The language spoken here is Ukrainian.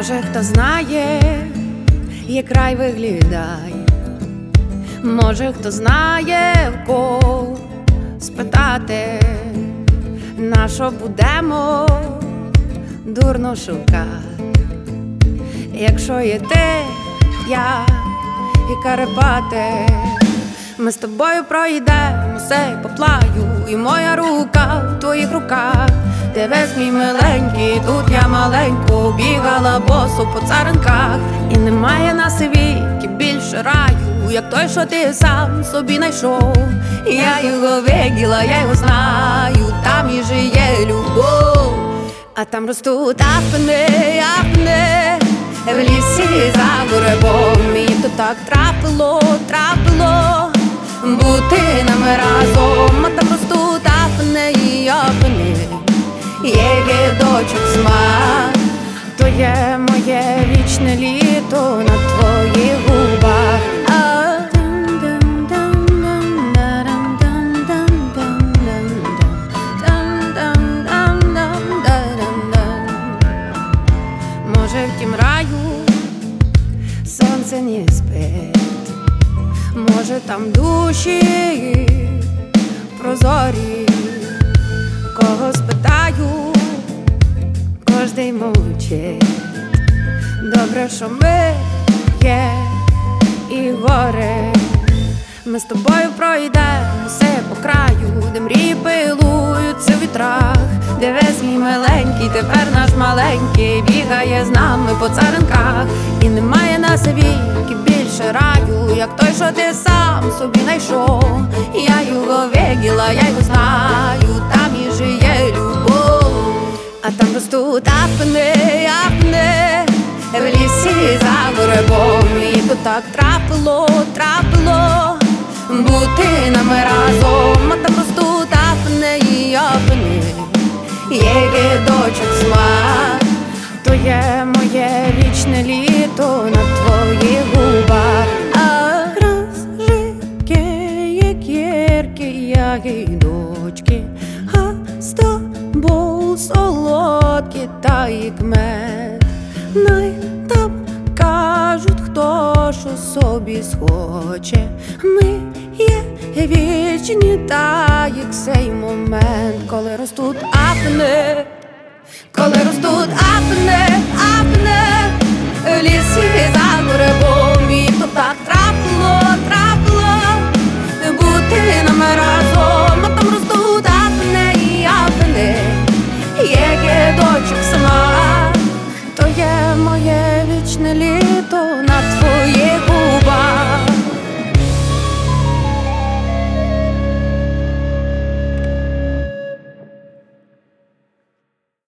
Може, хто знає, як рай виглядає, може, хто знає, в кого спитати, на що будемо дурно шукати, якщо є ти, я і Карпати. Ми з тобою пройдемо сей поплаю, і моя рука в твоїх руках. Дивись, мій миленький, тут я маленько бігала босо по царинках. І немає на світі більше раю, як той, що ти сам собі знайшов. Я його виділа, я його знаю, там і жиє любов. А там ростуть афини, афини, в лісі за буребом. І то так трапило бути нами разом. А там ростуть афини і афини, є дочок смак. То є моє вічне літо на твоїх губах. Може, в тім раю сонце не спить, може, там душі прозорі. Кого спитаю, кожний мовчить. Добре, що ми є і горе. Ми з тобою пройдемо все по краю, де мрії пилуються в вітрах. Дивись, мій миленький, тепер наш маленький бігає з нами по царинках. І немає на світі більше раю, як той, що ти сам собі знайшов. Я його виділа, я його знаю, там і жиє любов. А там ростуть афини, афини, в лісі за буребом. І то так трапило бути нами разом. А там ростуть афини і афини, є дочок смак. То є моє вічне літо на твоїх губах. А розжике, як гіркі ягідочки, а з тобою солодкі, та як мед. Най там кажуть, хто що собі схоче. Ми є вічні, та як цей момент, коли ростуть афини, коли ростуть афини, афини, в лісі за буребом. І то так трапило бути нами разом. А там ростуть афини і афини, є дочок сама. То є моє вічне літо